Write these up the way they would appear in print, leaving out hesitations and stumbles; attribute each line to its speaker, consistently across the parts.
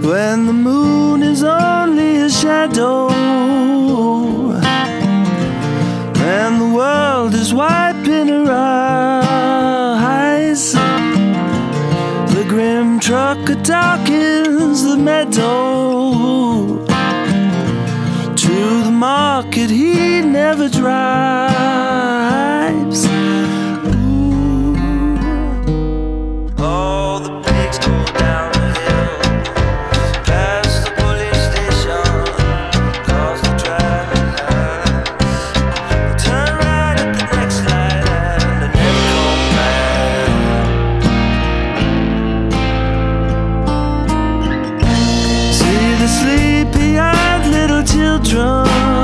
Speaker 1: when the moon is only a shadow, and the world is wiping her eyes. The grim trucker darkens the meadow. To the market he never drives. Ooh. All the pigs go down the hill, past the police station, across the tracks. They turn right at the next light and they never come back. See the sleepy-eyed little children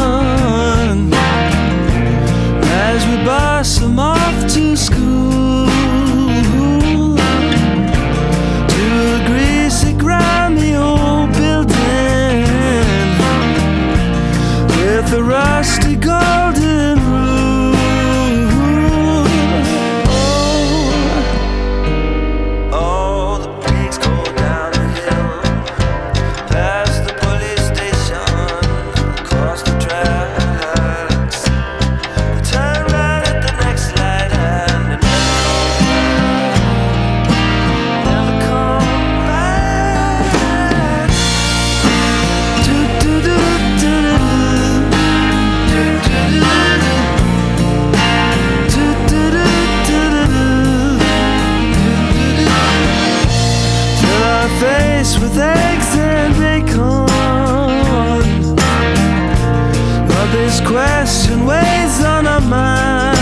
Speaker 1: as we bus them off to school, to a greasy, grimy old building with a rusty golden roof. Oh, the pigs go down the hill, past the police station, across the tracks. They turn right at the next light and they never come back. Fill our face with eggs and bacon, but this question weighs on our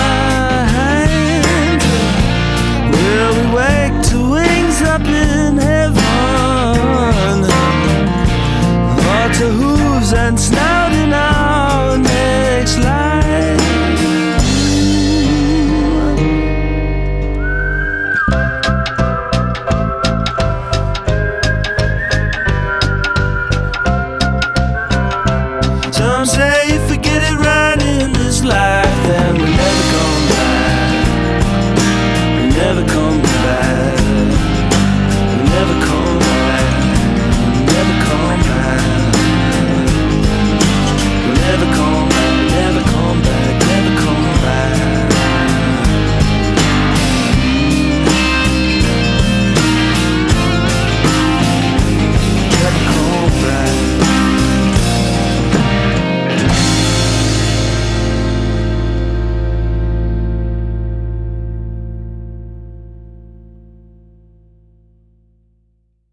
Speaker 1: mind. Will we wake to wings up in heaven?